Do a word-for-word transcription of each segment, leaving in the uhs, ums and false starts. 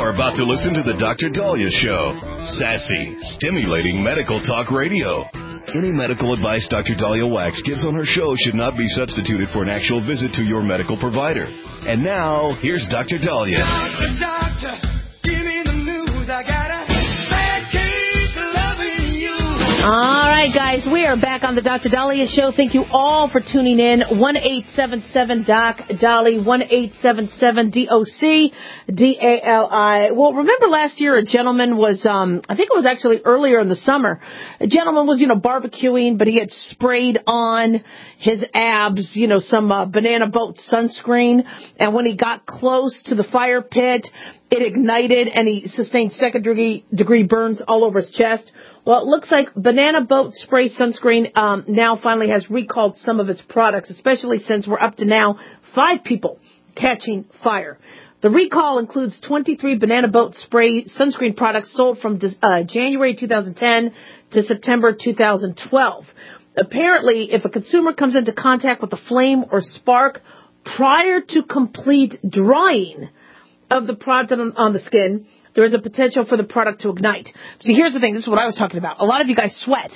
are about to listen to the Doctor Daliah Show. Sassy, stimulating medical talk radio. Any medical advice Doctor Daliah Wax gives on her show should not be substituted for an actual visit to your medical provider. And now, here's Doctor Daliah. Doctor, doctor, give me the news. I got a bad case of loving you. All right, guys, we are back on the Doctor Daliah Show. Thank you all for tuning in. one eight seven seven D O C D A L I, one eight seven seven D O C D A L I. Well, remember last year a gentleman was, um, I think it was actually earlier in the summer, a gentleman was, you know, barbecuing, but he had sprayed on his abs, you know, some uh, Banana Boat sunscreen, and when he got close to the fire pit, it ignited and he sustained second degree, degree burns all over his chest. Well, it looks like Banana Boat Spray Sunscreen um, now finally has recalled some of its products, especially since we're up to now five people catching fire. The recall includes twenty-three Banana Boat Spray Sunscreen products sold from uh, January two thousand ten to September two thousand twelve. Apparently, if a consumer comes into contact with a flame or spark prior to complete drying of the product on, on the skin, there is a potential for the product to ignite. See, here's the thing. This is what I was talking about. A lot of you guys sweat.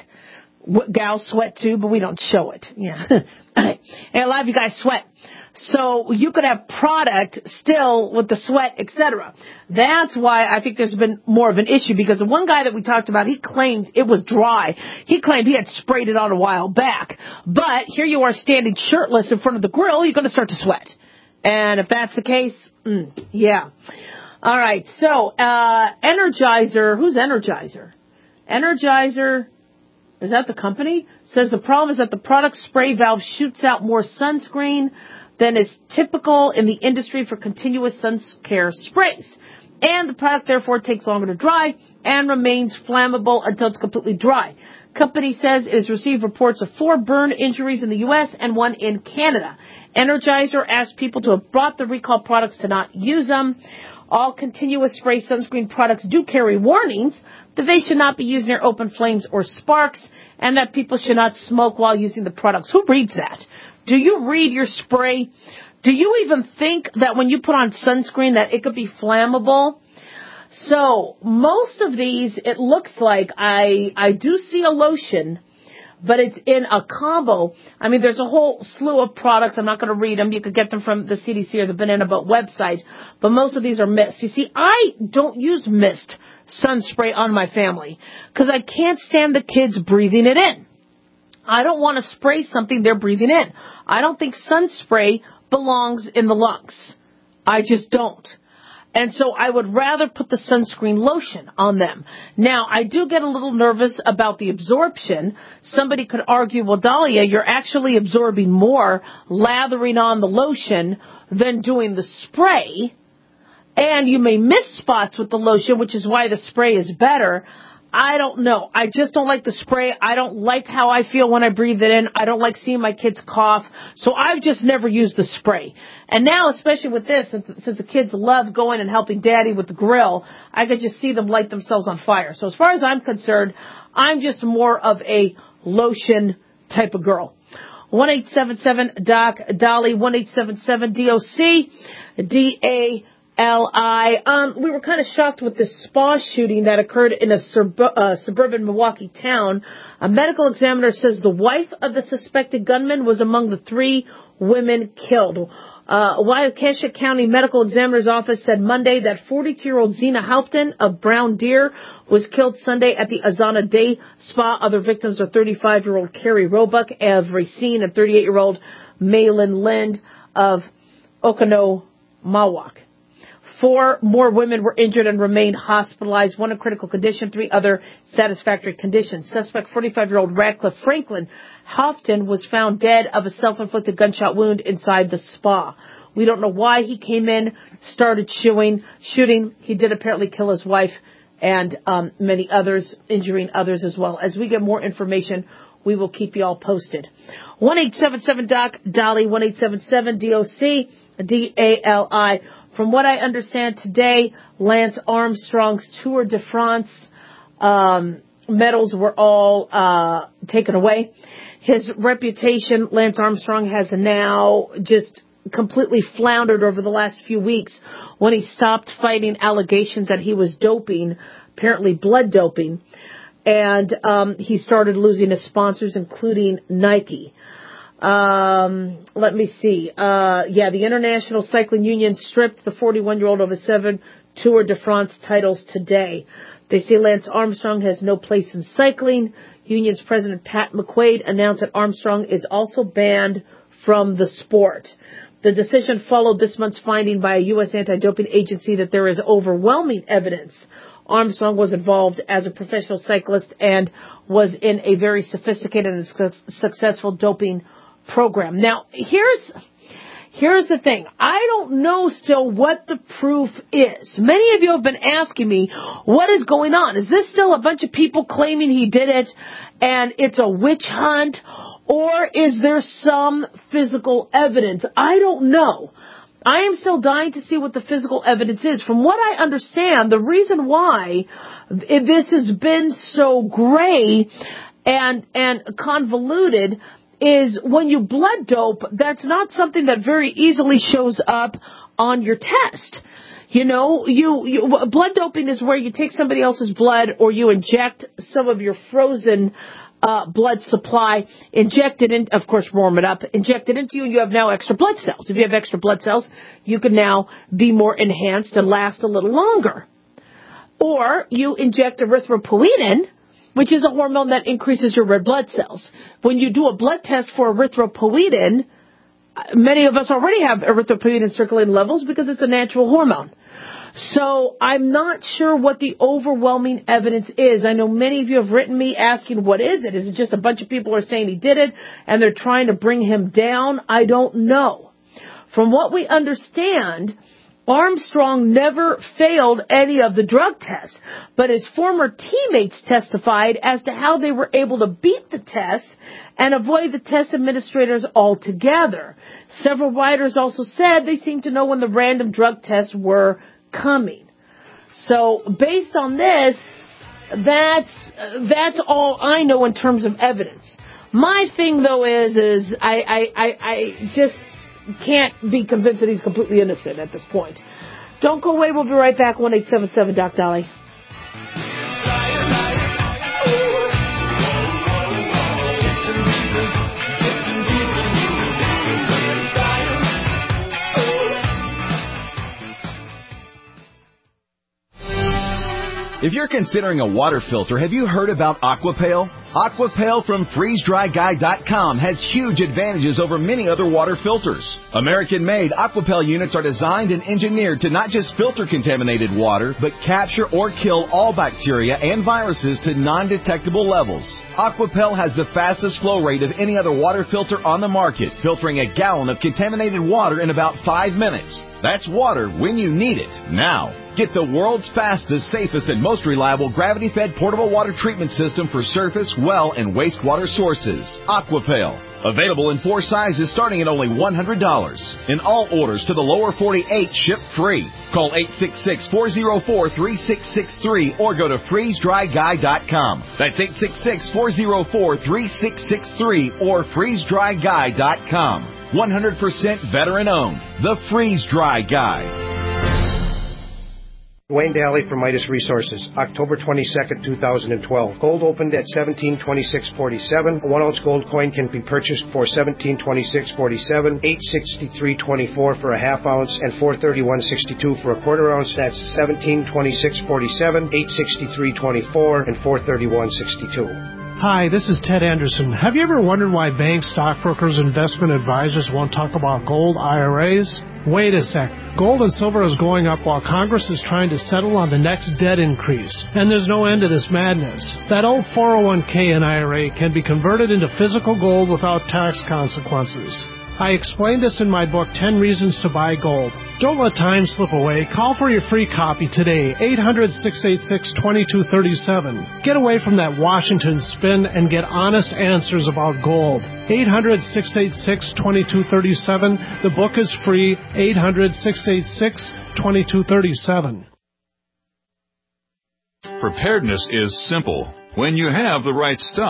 Gals sweat too, but we don't show it. Yeah. And a lot of you guys sweat. So you could have product still with the sweat, et cetera. That's why I think there's been more of an issue, because the one guy that we talked about, he claimed it was dry. He claimed he had sprayed it on a while back. But here you are standing shirtless in front of the grill, you're going to start to sweat. And if that's the case, mm, yeah. All right, so uh, Energizer, who's Energizer? Energizer, is that the company? Says the problem is that the product spray valve shoots out more sunscreen than is typical in the industry for continuous sun care sprays. And the product, therefore, takes longer to dry and remains flammable until it's completely dry. Company says it has received reports of four burn injuries in the U S and one in Canada. Energizer asked people to have bought the recalled products to not use them. All continuous spray sunscreen products do carry warnings that they should not be used near open flames or sparks, and that people should not smoke while using the products. Who reads that? Do you read your spray? Do you even think that when you put on sunscreen that it could be flammable? So most of these, it looks like I I do see a lotion, but it's in a combo. I mean, there's a whole slew of products. I'm not going to read them. You could get them from the C D C or the Banana Boat website. But most of these are mist. You see, I don't use mist sun spray on my family because I can't stand the kids breathing it in. I don't want to spray something they're breathing in. I don't think sun spray belongs in the lungs. I just don't. And so I would rather put the sunscreen lotion on them. Now, I do get a little nervous about the absorption. Somebody could argue, well, Daliah, you're actually absorbing more lathering on the lotion than doing the spray. And you may miss spots with the lotion, which is why the spray is better. I don't know. I just don't like the spray. I don't like how I feel when I breathe it in. I don't like seeing my kids cough. So I've just never used the spray. And now, especially with this, since the kids love going and helping Daddy with the grill, I could just see them light themselves on fire. So as far as I'm concerned, I'm just more of a lotion type of girl. one eight seven seven D O C D A L I, one eight seven seven D O C D A L I. Um, we were kind of shocked with this spa shooting that occurred in a sub- uh, suburban Milwaukee town. A medical examiner says the wife of the suspected gunman was among the three women killed. Uh, Waukesha County Medical Examiner's Office said Monday that forty-two-year-old Zena Halpton of Brown Deer was killed Sunday at the Azana Day Spa. Other victims are thirty-five-year-old Carrie Roebuck of Racine and thirty-eight-year-old Malin Lind of Oconomowoc. Four more women were injured and remained hospitalized, one in critical condition, three other satisfactory conditions. Suspect forty-five-year-old Radcliffe Franklin Houghton was found dead of a self-inflicted gunshot wound inside the spa. We don't know why he came in, started shooting. shooting. He did apparently kill his wife and um, many others, injuring others as well. As we get more information, we will keep you all posted. one eight seven seven D O C D A L I, one eight seven seven D O C D A L I. From what I understand today, Lance Armstrong's Tour de France um, medals were all uh, taken away. His reputation, Lance Armstrong, has now just completely floundered over the last few weeks when he stopped fighting allegations that he was doping, apparently blood doping, and um, he started losing his sponsors, including Nike. Um, let me see. Uh, yeah, the International Cycling Union stripped the forty-one-year-old of his seven Tour de France titles today. They say Lance Armstrong has no place in cycling. Union's president Pat McQuaid announced that Armstrong is also banned from the sport. The decision followed this month's finding by a U S anti-doping agency that there is overwhelming evidence Armstrong was involved as a professional cyclist and was in a very sophisticated and su- successful doping program. Now, here's here's the thing. I don't know still what the proof is. Many of you have been asking me, what is going on? Is this still a bunch of people claiming he did it and it's a witch hunt? Or is there some physical evidence? I don't know. I am still dying to see what the physical evidence is. From what I understand, the reason why this has been so gray and and convoluted is when you blood dope, that's not something that very easily shows up on your test. You know, you, you blood doping is where you take somebody else's blood or you inject some of your frozen uh blood supply, inject it in, of course, warm it up, inject it into you, and you have now extra blood cells. If you have extra blood cells, you can now be more enhanced and last a little longer. Or you inject erythropoietin, which is a hormone that increases your red blood cells. When you do a blood test for erythropoietin, many of us already have erythropoietin circulating levels because it's a natural hormone. So I'm not sure what the overwhelming evidence is. I know many of you have written me asking, what is it? Is it just a bunch of people are saying he did it and they're trying to bring him down? I don't know. From what we understand, Armstrong never failed any of the drug tests, but his former teammates testified as to how they were able to beat the tests and avoid the test administrators altogether. Several writers also said they seemed to know when the random drug tests were coming. So based on this, that's that's all I know in terms of evidence. My thing though is is I I, I, I just can't be convinced that he's completely innocent at this point. Don't go away. We'll be right back. one eight seven seven Doc Dolly. If you're considering a water filter, have you heard about Aquapail? Aquapail from freeze dry guy dot com has huge advantages over many other water filters. American-made Aquapail units are designed and engineered to not just filter contaminated water, but capture or kill all bacteria and viruses to non-detectable levels. Aquapail has the fastest flow rate of any other water filter on the market, filtering a gallon of contaminated water in about five minutes. That's water when you need it, now. Get the world's fastest, safest, and most reliable gravity-fed portable water treatment system for surface, well, and wastewater sources. Aquapail. Available in four sizes starting at only one hundred dollars. In all orders to the lower forty-eight, ship free. Call eight six six, four zero four, three six six three or go to freeze dry guy dot com. That's eight six six, four zero four, three six six three or freeze dry guy dot com. one hundred percent veteran-owned. The Freeze Dry Guy. Wayne Daly from Midas Resources, October twenty-second, two thousand twelve. Gold opened at seventeen twenty-six forty-seven. A one ounce gold coin can be purchased for seventeen twenty-six forty-seven, eight sixty-three twenty-four for a half ounce, and four thirty-one sixty-two for a quarter ounce. That's seventeen twenty-six forty-seven, eight sixty-three twenty-four, and four thirty-one sixty-two. Hi, this is Ted Anderson. Have you ever wondered why banks, stockbrokers, investment advisors won't talk about gold I R As? Wait a sec. Gold and silver is going up while Congress is trying to settle on the next debt increase. And there's no end to this madness. That old four oh one k and I R A can be converted into physical gold without tax consequences. I explained this in my book, ten Reasons to Buy Gold. Don't let time slip away. Call for your free copy today, eight hundred, six eight six, two two three seven. Get away from that Washington spin and get honest answers about gold. eight hundred, six eight six, two two three seven. The book is free, eight hundred, six eight six, two two three seven. Preparedness is simple when you have the right stuff.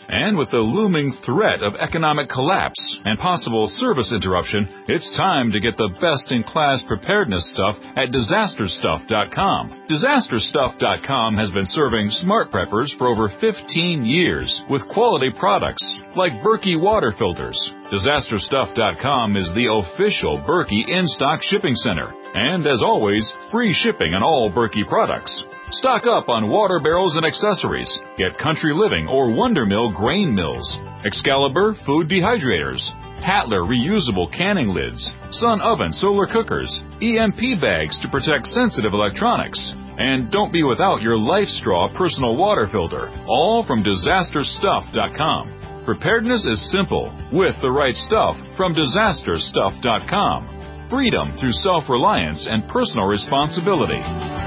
And with the looming threat of economic collapse and possible service interruption, it's time to get the best-in-class preparedness stuff at disaster stuff dot com. disaster stuff dot com has been serving smart preppers for over fifteen years with quality products like Berkey water filters. disaster stuff dot com is the official Berkey in-stock shipping center. And as always, free shipping on all Berkey products. Stock up on water barrels and accessories. Get Country Living or Wonder Mill grain mills, Excalibur food dehydrators, Tatler reusable canning lids, Sun Oven solar cookers, E M P bags to protect sensitive electronics. And don't be without your Life Straw personal water filter, all from disaster stuff dot com. Preparedness is simple with the right stuff from disaster stuff dot com. Freedom through self-reliance and personal responsibility.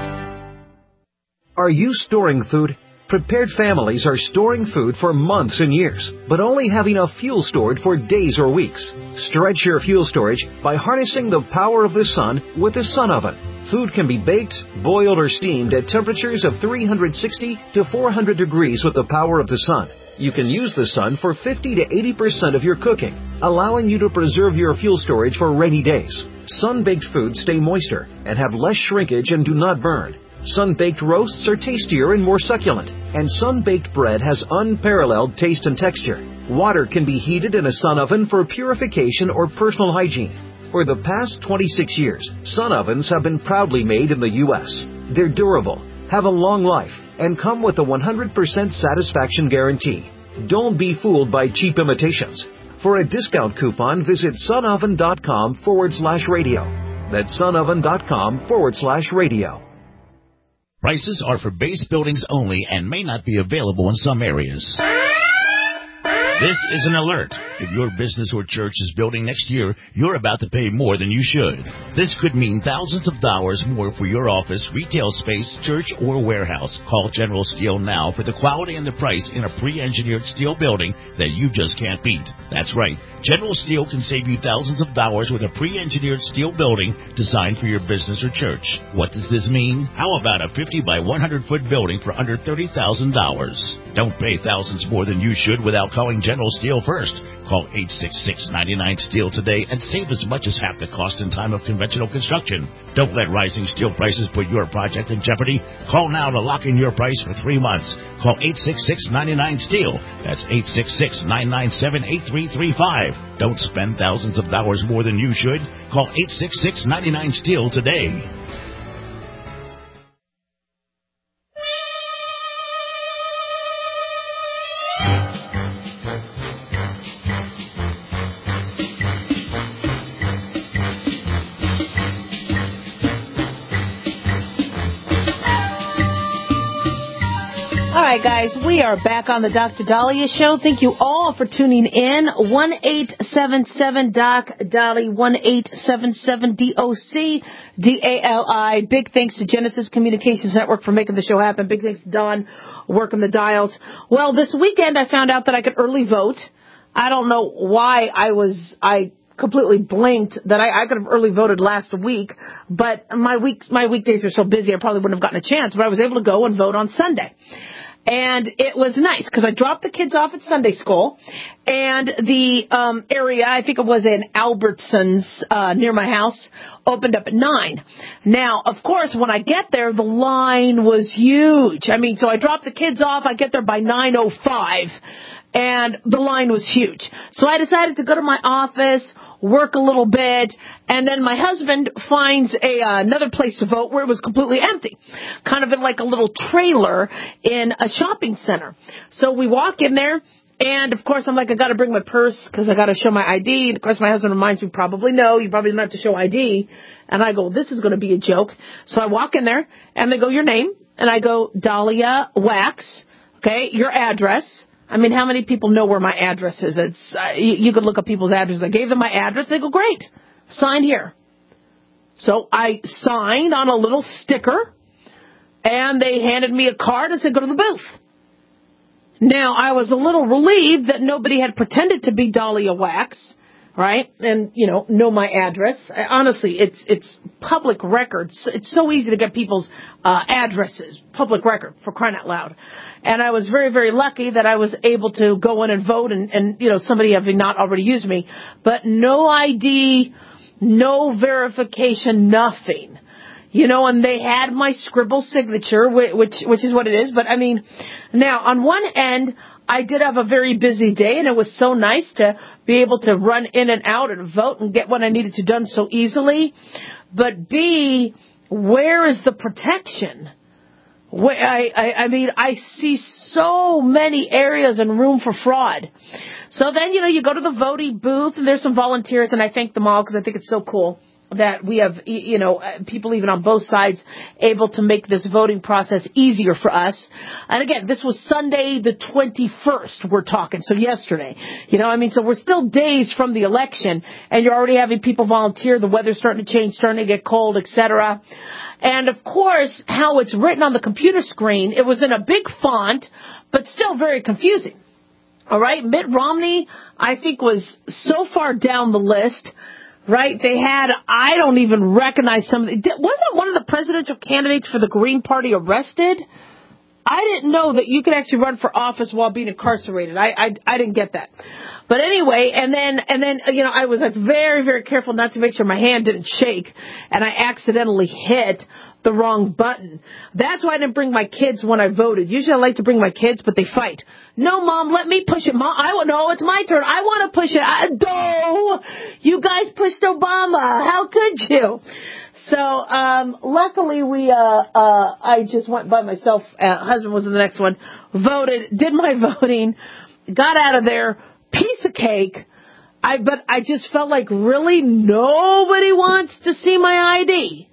Are you storing food? Prepared families are storing food for months and years, but only have enough fuel stored for days or weeks. Stretch your fuel storage by harnessing the power of the sun with the Sun Oven. Food can be baked, boiled, or steamed at temperatures of three hundred sixty to four hundred degrees with the power of the sun. You can use the sun for fifty to eighty percent of your cooking, allowing you to preserve your fuel storage for rainy days. Sun-baked foods stay moister and have less shrinkage and do not burn. Sun-baked roasts are tastier and more succulent, and sun-baked bread has unparalleled taste and texture. Water can be heated in a sun oven for purification or personal hygiene. For the past twenty-six years, sun ovens have been proudly made in the U S They're durable, have a long life, and come with a one hundred percent satisfaction guarantee. Don't be fooled by cheap imitations. For a discount coupon, visit sunoven.com forward slash radio. That's sunoven.com forward slash radio. Prices are for base buildings only and may not be available in some areas. This is an alert. If your business or church is building next year, you're about to pay more than you should. This could mean thousands of dollars more for your office, retail space, church, or warehouse. Call General Steel now for the quality and the price in a pre-engineered steel building that you just can't beat. That's right. General Steel can save you thousands of dollars with a pre-engineered steel building designed for your business or church. What does this mean? How about a fifty by one hundred foot building for under thirty thousand dollars? Don't pay thousands more than you should without calling General Steel first. Call eight six six, nine nine, STEEL today and save as much as half the cost in time of conventional construction. Don't let rising steel prices put your project in jeopardy. Call now to lock in your price for three months. Call eight six six, nine nine, STEEL. That's eight six six, nine nine seven, eight three three five. Don't spend thousands of dollars more than you should. Call eight six six, nine nine, STEEL today. All right, guys, we are back on the Doctor Dahlia Show. Thank you all for tuning in. one eight seven seven D O C D A L I, one eight seven seven D O C D A L I. Big thanks to Genesis Communications Network for making the show happen. Big thanks to Don working the dials. Well, this weekend I found out that I could early vote. I don't know why I was, I completely blinked that I, I could have early voted last week, but my weeks, my weekdays are so busy I probably wouldn't have gotten a chance, but I was able to go and vote on Sunday. And it was nice because I dropped the kids off at Sunday school, and the um area, I think it was in Albertsons uh near my house, opened up at nine. Now, of course, when I get there, the line was huge. I mean, so I dropped the kids off. I get there by nine oh five, and the line was huge. So I decided to go to my office, work a little bit, and then my husband finds a uh, another place to vote where it was completely empty, kind of in like a little trailer in a shopping center. So we walk in there, and of course I'm like, I got to bring my purse because I got to show my I D. And of course my husband reminds me, probably no, you probably don't have to show I D. And I go, this is going to be a joke. So I walk in there, and they go, your name? And I go, Dahlia Wax. Okay, your address. I mean, how many people know where my address is? It's uh, you, you could look up people's addresses. I gave them my address. They go, great. Sign here. So I signed on a little sticker, and they handed me a card and said, go to the booth. Now, I was a little relieved that nobody had pretended to be Dahlia Wax. right? And, you know, know my address. Honestly, it's it's public records. It's so easy to get people's uh, addresses, public record, for crying out loud. And I was very, very lucky that I was able to go in and vote and, and you know, somebody having not already used me. But no I D, no verification, nothing. You know, and they had my scribble signature, which which is what it is. But, I mean, now, on one end, I did have a very busy day, and it was so nice to be able to run in and out and vote and get what I needed to done so easily. But, B, where is the protection? Where, I, I, I mean, I see so many areas and room for fraud. So then, you know, you go to the voting booth, and there's some volunteers, and I thank them all because I think it's so cool that we have, you know, people even on both sides able to make this voting process easier for us. And again, this was Sunday the twenty-first, we're talking, so yesterday. You know, I mean, so we're still days from the election, and you're already having people volunteer. The weather's starting to change, starting to get cold, et cetera. And, of course, how it's written on the computer screen, it was in a big font, but still very confusing. All right, Mitt Romney, I think, was so far down the list. Right? They had, I don't even recognize some of the, wasn't one of the presidential candidates for the Green Party arrested? I didn't know that you could actually run for office while being incarcerated. I, I, I didn't get that. But anyway, and then, and then, you know, I was like very, very careful not to make sure my hand didn't shake, and I accidentally hit the wrong button. That's why I didn't bring my kids when I voted. Usually I like to bring my kids, but they fight. No, Mom, let me push it. Mom, I no, it's my turn. I want to push it. I, no, you guys pushed Obama. How could you? So, um, luckily we, uh, uh, I just went by myself. Uh, husband was in the next one. Voted, did my voting, got out of there. Piece of cake. I, but I just felt like really nobody wants to see my I D.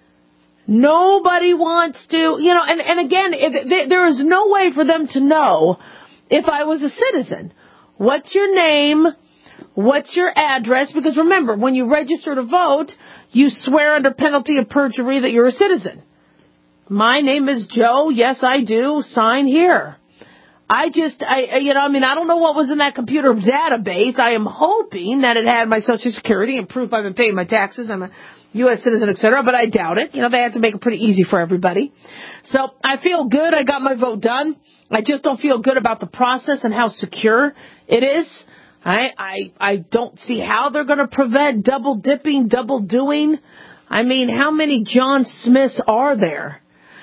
Nobody wants to, you know, and, and again, if, there, there is no way for them to know if I was a citizen. What's your name? What's your address? Because remember, when you register to vote, you swear under penalty of perjury that you're a citizen. My name is Joe. Yes, I do. Sign here. I just, I, you know, I mean, I don't know what was in that computer database. I am hoping that it had my Social Security and proof I've been paying my taxes. I'm a U S citizen, et cetera, but I doubt it. You know, they had to make it pretty easy for everybody. So I feel good. I got my vote done. I just don't feel good about the process and how secure it is. I, I, I don't see how they're going to prevent double dipping, double doing. I mean, how many John Smiths are there?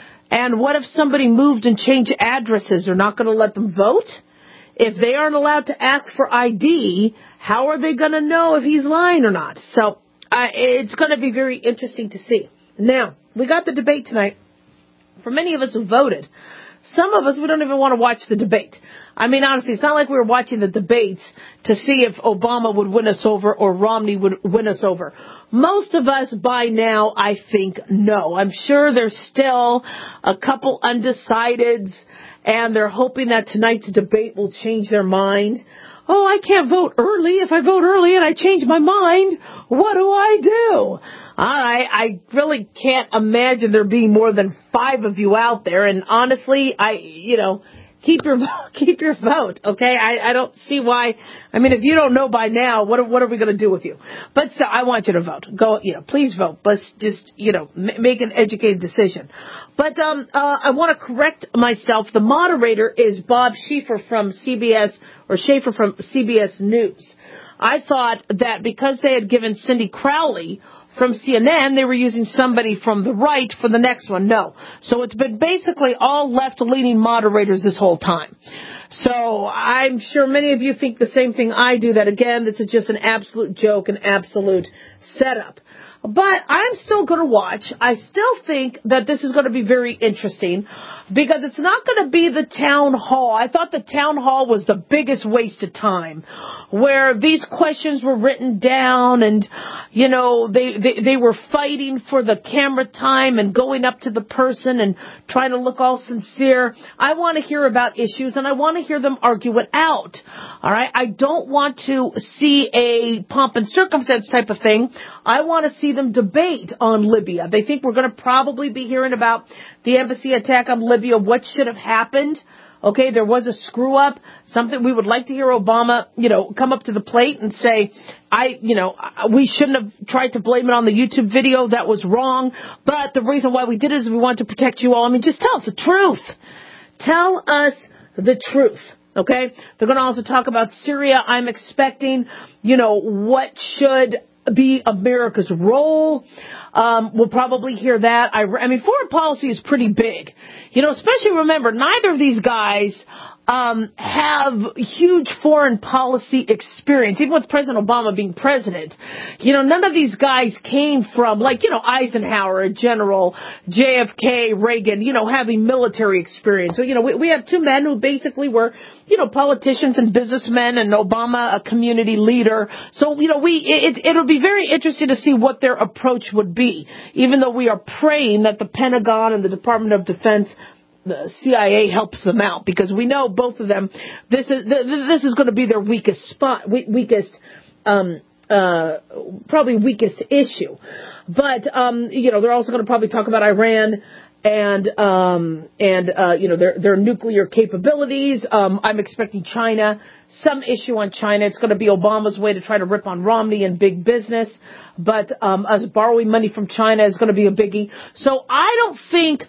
And what if somebody moved and changed addresses? They're not going to let them vote? If they aren't allowed to ask for I D, how are they going to know if he's lying or not? So uh, it's going to be very interesting to see. Now, we got the debate tonight. For many of us who voted, some of us, we don't even want to watch the debate. I mean, honestly, it's not like we were watching the debates to see if Obama would win us over or Romney would win us over. Most of us by now, I think, know. I'm sure there's still a couple undecideds, and they're hoping that tonight's debate will change their mind. Oh, I can't vote early. If I vote early and I change my mind, what do I do? I, I really can't imagine there being more than five of you out there. And honestly, I, you know, keep your, keep your vote. Okay. I, I don't see why. I mean, if you don't know by now, what, what are we going to do with you? But still, I want you to vote. Go, you know, please vote. Let's just, you know, m- make an educated decision. But, um, uh, I want to correct myself. The moderator is Bob Schieffer from C B S or Schaefer from C B S News. I thought that because they had given Cindy Crowley from C N N, they were using somebody from the right for the next one. No. So it's been basically all left-leaning moderators this whole time. So I'm sure many of you think the same thing I do, that, again, this is just an absolute joke, an absolute setup. But I'm still going to watch. I still think that this is going to be very interesting because it's not going to be the town hall. I thought the town hall was the biggest waste of time, where these questions were written down and, you know, they, they, they were fighting for the camera time and going up to the person and trying to look all sincere. I want to hear about issues, and I want to hear them argue it out. All right? I don't want to see a pomp and circumstance type of thing. I want to see them debate on Libya. They think we're going to probably be hearing about the embassy attack on Libya, what should have happened. Okay, there was a screw up, something we would like to hear Obama, you know, come up to the plate and say, I, you know, we shouldn't have tried to blame it on the YouTube video. That was wrong. But the reason why we did it is we wanted to protect you all. I mean, just tell us the truth. Tell us the truth. Okay? They're going to also talk about Syria. I'm expecting, you know, what should be America's role. Um, we'll probably hear that. I, I mean, foreign policy is pretty big. You know, especially remember, neither of these guys um, have huge foreign policy experience. Even with President Obama being president, you know, none of these guys came from, like, you know, Eisenhower, General, J F K, Reagan, you know, having military experience. So, you know, we, we have two men who basically were, you know, politicians and businessmen, and Obama a community leader. So, you know, we it, it'll be very interesting to see what their approach would be, even though we are praying that the Pentagon and the Department of Defense, the C I A, helps them out, because we know both of them, this is this is going to be their weakest spot, weakest, um, uh, probably weakest issue. But, um, you know, they're also going to probably talk about Iran and, um, and, uh, you know, their, their nuclear capabilities. Um, I'm expecting China, some issue on China. It's going to be Obama's way to try to rip on Romney and big business. But, um, us borrowing money from China is going to be a biggie. So I don't think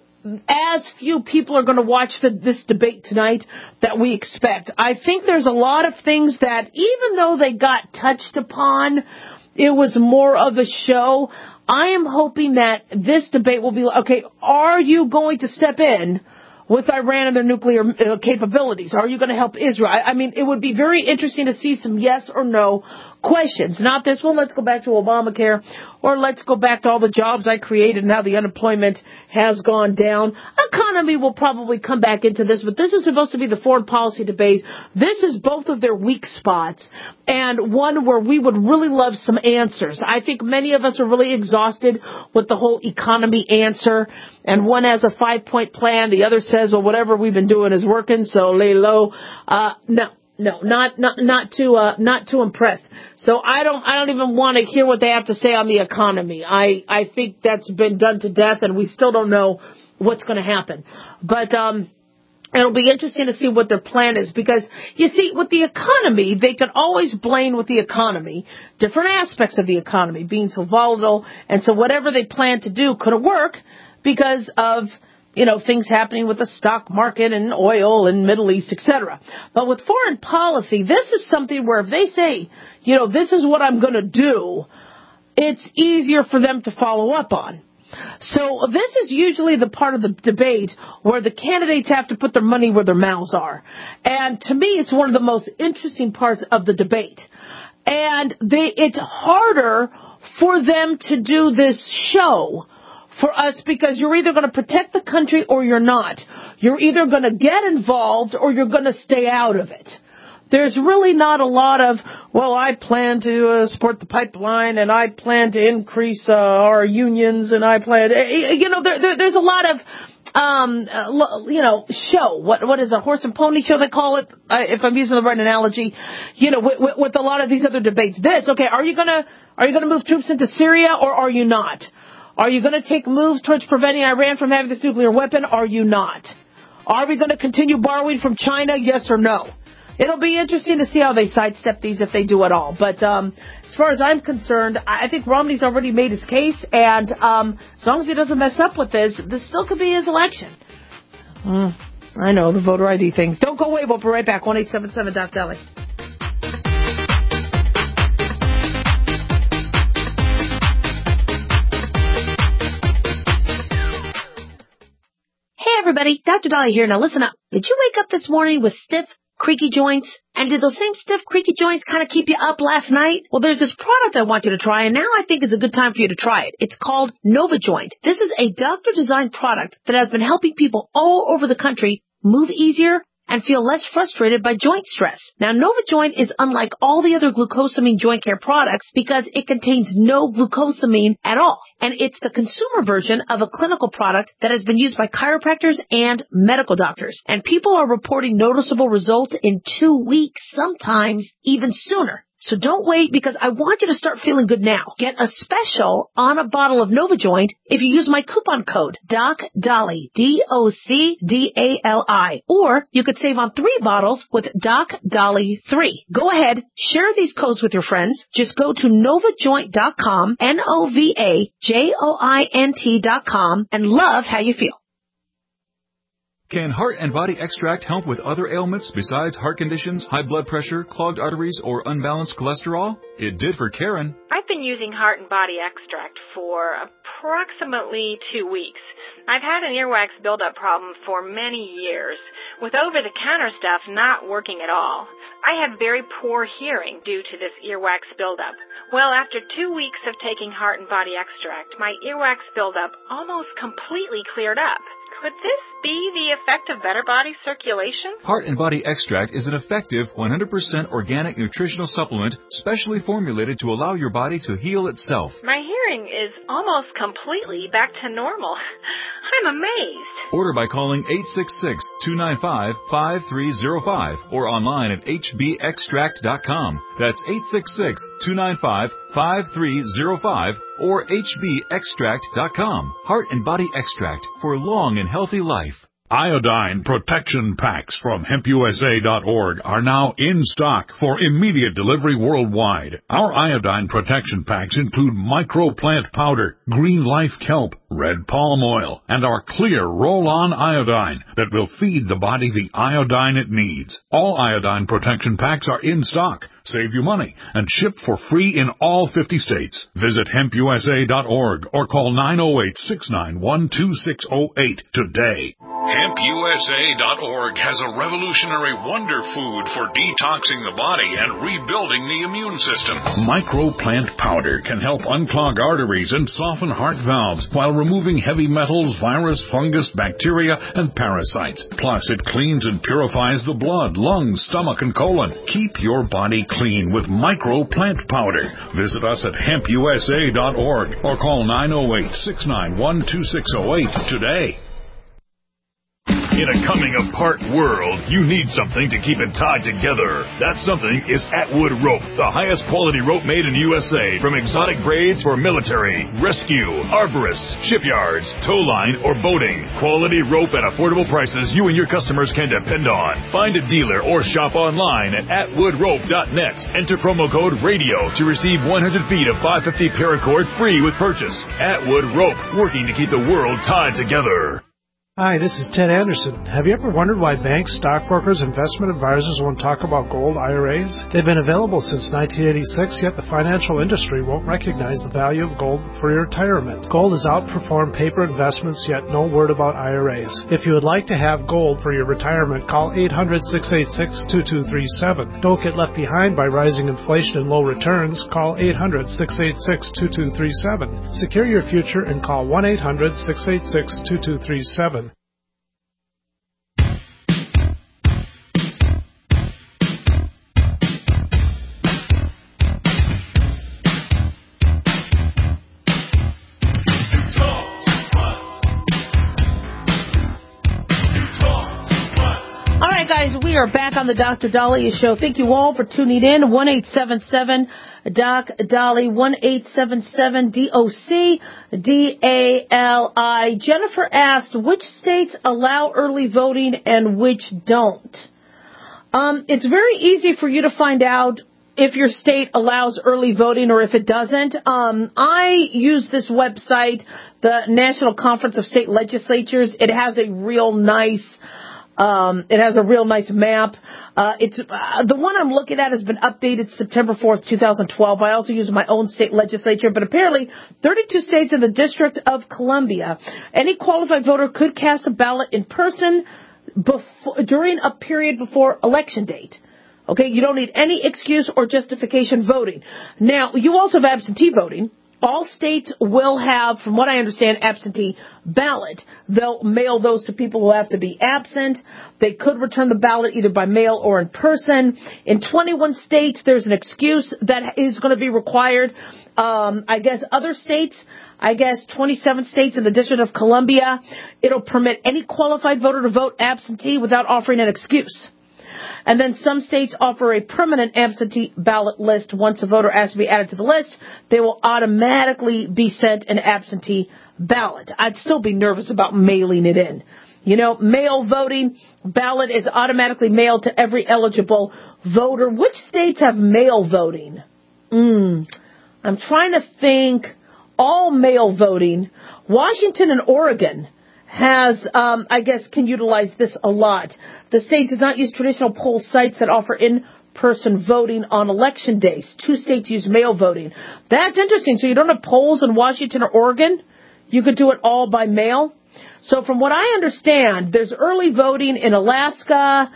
as few people are going to watch the, this debate tonight that we expect. I think there's a lot of things that, even though they got touched upon, it was more of a show. I am hoping that this debate will be, okay, are you going to step in with Iran and their nuclear uh, capabilities? Are you going to help Israel? I, I mean, it would be very interesting to see some yes or no questions. Not this one, let's go back to Obamacare, or let's go back to all the jobs I created and how the unemployment has gone down. Economy will probably come back into this, but this is supposed to be the foreign policy debate. This is both of their weak spots, and one where we would really love some answers. I think many of us are really exhausted with the whole economy answer, and one has a five-point plan, the other says, well, whatever we've been doing is working, so lay low. Uh, no. No, not not not too uh, not too impressed. So I don't I don't even want to hear what they have to say on the economy. I I think that's been done to death, and we still don't know what's going to happen. But um, it'll be interesting to see what their plan is, because you see, with the economy, they can always blame with the economy different aspects of the economy being so volatile, and so whatever they plan to do couldn't work because of, you know, things happening with the stock market and oil and Middle East, et cetera. But with foreign policy, this is something where if they say, you know, this is what I'm going to do, it's easier for them to follow up on. So this is usually the part of the debate where the candidates have to put their money where their mouths are. And to me, it's one of the most interesting parts of the debate. And they, it's harder for them to do this show for us, because you're either going to protect the country or you're not. You're either going to get involved or you're going to stay out of it. There's really not a lot of, well, I plan to uh, support the pipeline, and I plan to increase uh, our unions, and I plan to, you know, there, there, there's a lot of, um, uh, you know, show. What What is a horse and pony show they call it, uh, if I'm using the right analogy, you know, with, with, with a lot of these other debates. This, okay, are you going to, are you going to move troops into Syria, or are you not? Are you going to take moves towards preventing Iran from having this nuclear weapon? Are you not? Are we going to continue borrowing from China? Yes or no? It'll be interesting to see how they sidestep these, if they do at all. But um, as far as I'm concerned, I think Romney's already made his case. And um, as long as he doesn't mess up with this, this still could be his election. Mm, I know, the voter I D thing. Don't go away. We'll be right back. one eight seven seven Doc Dali. Everybody, Doctor Dali here. Now listen up. Did you wake up this morning with stiff, creaky joints? And did those same stiff, creaky joints kind of keep you up last night? Well, there's this product I want you to try, and now I think it's a good time for you to try it. It's called NovaJoint. This is a doctor-designed product that has been helping people all over the country move easier and feel less frustrated by joint stress. Now, NovaJoint is unlike all the other glucosamine joint care products because it contains no glucosamine at all. And it's the consumer version of a clinical product that has been used by chiropractors and medical doctors. And people are reporting noticeable results in two weeks, sometimes even sooner. So don't wait, because I want you to start feeling good now. Get a special on a bottle of NovaJoint if you use my coupon code DocDolly, D O C D A L I. Or you could save on three bottles with Doc Dolly three. Go ahead, share these codes with your friends. Just go to Novajoint dot com, N O V A J O I N T dot com, and love how you feel. Can Heart and Body Extract help with other ailments besides heart conditions, high blood pressure, clogged arteries, or unbalanced cholesterol? It did for Karen. I've been using Heart and Body Extract for approximately two weeks. I've had an earwax buildup problem for many years, with over-the-counter stuff not working at all. I have very poor hearing due to this earwax buildup. Well, after two weeks of taking Heart and Body Extract, my earwax buildup almost completely cleared up. Could this be the effect of better body circulation? Heart and Body Extract is an effective one hundred percent organic nutritional supplement specially formulated to allow your body to heal itself. My hearing is almost completely back to normal. I'm amazed. Order by calling eight six six, two nine five, five three zero five or online at H B extract dot com. That's eight six six, two nine five, five three zero five or H B extract dot com. Heart and Body Extract for long and healthy life. Iodine Protection Packs from hemp U S A dot org are now in stock for immediate delivery worldwide. Our iodine protection packs include microplant powder, green life kelp, red palm oil, and our clear roll-on iodine that will feed the body the iodine it needs. All iodine protection packs are in stock. Save you money and ship for free in all fifty states. Visit hemp U S A dot org or call nine oh eight, six nine one, two six oh eight today. hemp U S A dot org has a revolutionary wonder food for detoxing the body and rebuilding the immune system. Microplant powder can help unclog arteries and soften heart valves while removing heavy metals, virus, fungus, bacteria, and parasites. Plus, it cleans and purifies the blood, lungs, stomach, and colon. Keep your body clean with Microplant powder. Visit us at hemp U S A dot org or call nine oh eight, six nine one, two six oh eight today. In a coming-apart world, you need something to keep it tied together. That something is Atwood Rope, the highest quality rope made in the U S A, from exotic grades for military, rescue, arborists, shipyards, tow line, or boating. Quality rope at affordable prices you and your customers can depend on. Find a dealer or shop online at atwood rope dot net. Enter promo code RADIO to receive one hundred feet of five fifty paracord free with purchase. Atwood Rope, working to keep the world tied together. Hi, this is Ted Anderson. Have you ever wondered why banks, stockbrokers, investment advisors won't talk about gold I R As? They've been available since nineteen eighty-six, yet the financial industry won't recognize the value of gold for your retirement. Gold has outperformed paper investments, yet no word about I R As. If you would like to have gold for your retirement, call eight hundred, six eight six, two two three seven. Don't get left behind by rising inflation and low returns. Call eight hundred, six eight six, two two three seven. Secure your future and call one eight hundred, six eight six, two two three seven. We are back on the Doctor Dahlia Show. Thank you all for tuning in. one eight seven seven Doc Dolly, one eight seven seven D O C D A L I. Jennifer asked, which states allow early voting and which don't? Um, it's very easy for you to find out if your state allows early voting or if it doesn't. Um, I use this website, the National Conference of State Legislatures. It has a real nice Um, it has a real nice map. Uh, it's, uh, the one I'm looking at has been updated September fourth, twenty twelve. I also use my own state legislature, but apparently thirty-two states in the District of Columbia. Any qualified voter could cast a ballot in person before, during a period before election date. Okay, you don't need any excuse or justification voting. Now, you also have absentee voting. All states will have, from what I understand, absentee ballot. They'll mail those to people who have to be absent. They could return the ballot either by mail or in person. In twenty-one states, there's an excuse that is going to be required. Um, I guess other states, I guess twenty-seven states in the District of Columbia, it'll permit any qualified voter to vote absentee without offering an excuse. And then some states offer a permanent absentee ballot list. Once a voter asks to be added to the list, they will automatically be sent an absentee ballot. I'd still be nervous about mailing it in. You know, mail voting ballot is automatically mailed to every eligible voter. Which states have mail voting? Mm, I'm trying to think. All mail voting. Washington and Oregon has, um, I guess, can utilize this a lot. The state does not use traditional poll sites that offer in-person voting on election days. Two states use mail voting. That's interesting. So you don't have polls in Washington or Oregon? You could do it all by mail? So from what I understand, there's early voting in Alaska,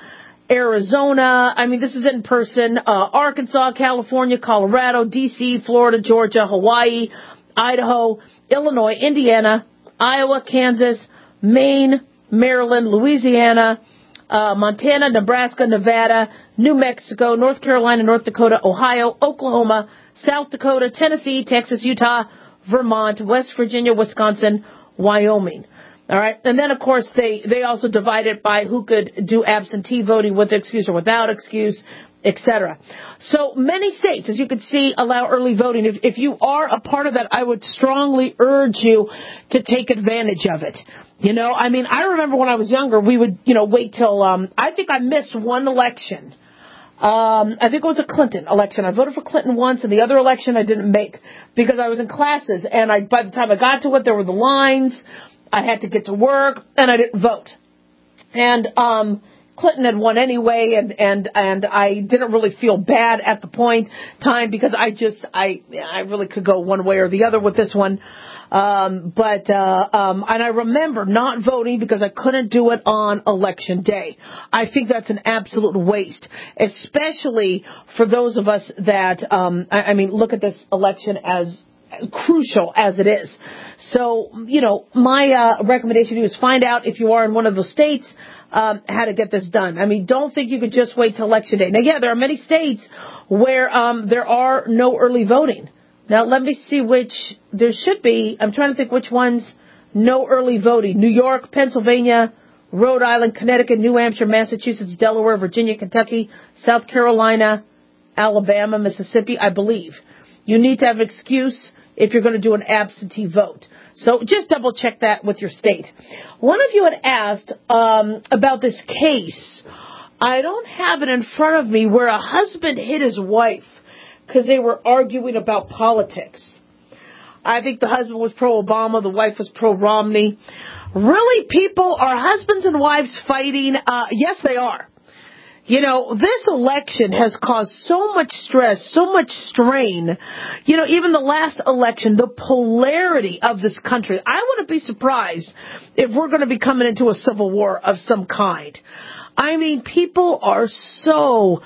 Arizona. I mean, this is in person. Uh, Arkansas, California, Colorado, D C, Florida, Georgia, Hawaii, Idaho, Illinois, Indiana, Iowa, Kansas, Maine, Maryland, Louisiana, uh, Montana, Nebraska, Nevada, New Mexico, North Carolina, North Dakota, Ohio, Oklahoma, South Dakota, Tennessee, Texas, Utah, Vermont, West Virginia, Wisconsin, Wyoming. All right. And then, of course, they, they also divide it by who could do absentee voting with excuse or without excuse, et cetera. So many states, as you can see, allow early voting. If, if you are a part of that, I would strongly urge you to take advantage of it. You know, I mean, I remember when I was younger, we would, you know, wait till, um, I think I missed one election. Um, I think it was a Clinton election. I voted for Clinton once, and the other election I didn't make because I was in classes. And I, by the time I got to it, there were the lines. I had to get to work, and I didn't vote. And um, Clinton had won anyway, and, and, and I didn't really feel bad at the point time because I just, I, I really could go one way or the other with this one. Um, but, uh, um, and I remember not voting because I couldn't do it on election day. I think that's an absolute waste, especially for those of us that, um, I, I mean, look at this election as crucial as it is. So, you know, my uh, recommendation to you is find out if you are in one of those states um, how to get this done. I mean, don't think you could just wait till election day. Now, yeah, there are many states where um, there are no early voting. Now, let me see which there should be. I'm trying to think which ones no early voting. New York, Pennsylvania, Rhode Island, Connecticut, New Hampshire, Massachusetts, Delaware, Virginia, Kentucky, South Carolina, Alabama, Mississippi, I believe. You need to have an excuse if you're going to do an absentee vote. So just double check that with your state. One of you had asked um, about this case. I don't have it in front of me where a husband hit his wife because they were arguing about politics. I think the husband was pro-Obama, the wife was pro-Romney. Really, people, are husbands and wives fighting? Uh, yes, they are. You know, this election has caused so much stress, so much strain. You know, even the last election, the polarity of this country. I wouldn't be surprised if we're going to be coming into a civil war of some kind. I mean, people are so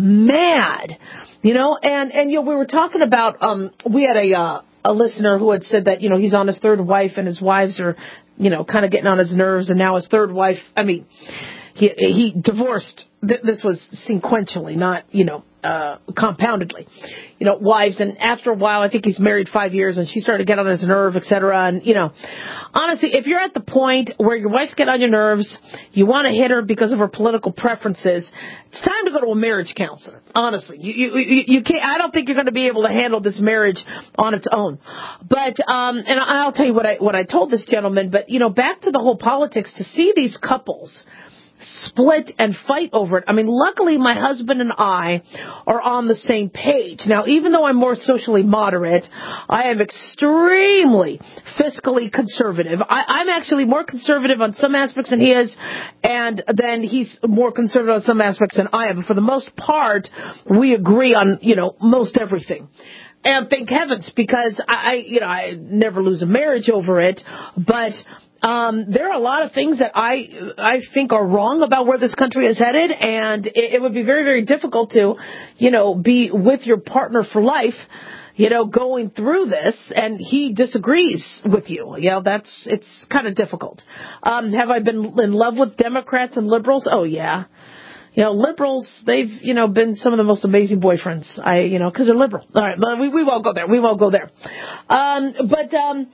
mad, you know, and, and, you know, we were talking about, um, we had a, uh, a listener who had said that, you know, he's on his third wife and his wives are, you know, kind of getting on his nerves, and now his third wife, I mean, he, he divorced. This was sequentially, not, you know, uh, compoundedly, you know, wives. And after a while, I think he's married five years and she started to get on his nerve, et cetera. And, you know, honestly, if you're at the point where your wife's getting on your nerves, you want to hit her because of her political preferences, it's time to go to a marriage counselor. Honestly, you, you, you, you can't, I don't think you're going to be able to handle this marriage on its own. But, um, and I'll tell you what I, what I told this gentleman, but, you know, back to the whole politics, to see these couples split and fight over it. I mean, luckily my husband and I are on the same page. Now, even though I'm more socially moderate, I am extremely fiscally conservative. I, I'm actually more conservative on some aspects than he is, and then he's more conservative on some aspects than I am. But for the most part, we agree on, you know, most everything. And thank heavens, because I, you know, I never lose a marriage over it, but Um, there are a lot of things that I I think are wrong about where this country is headed, and it, it would be very, very difficult to, you know, be with your partner for life, you know, going through this, and he disagrees with you. You know, that's, it's kind of difficult. Um, have I been in love with Democrats and liberals? Oh, yeah. You know, liberals, they've, you know, been some of the most amazing boyfriends. I, you know, because they're liberal. All right, but we, we won't go there. We won't go there. Um, but, um,